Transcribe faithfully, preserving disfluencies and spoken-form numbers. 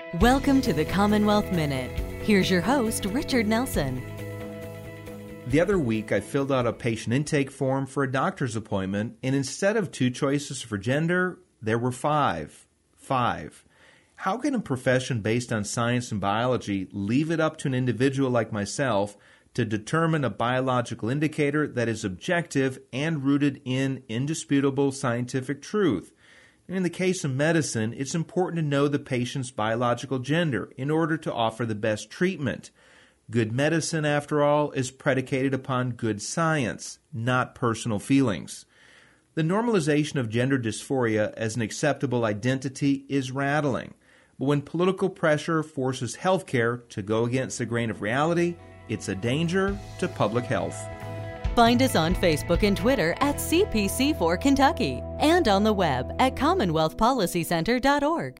Welcome to the Commonwealth Minute. Here's your host, Richard Nelson. The other week, I filled out a patient intake form for a doctor's appointment, and instead of two choices for gender, there were five. Five. How can a profession based on science and biology leave it up to an individual like myself to determine a biological indicator that is objective and rooted in indisputable scientific truth? In the case of medicine, it's important to know the patient's biological gender in order to offer the best treatment. Good medicine, after all, is predicated upon good science, not personal feelings. The normalization of gender dysphoria as an acceptable identity is rattling. But when political pressure forces healthcare to go against the grain of reality, it's a danger to public health. Find us on Facebook and Twitter at C P C four Kentucky and on the web at commonwealth policy center dot org.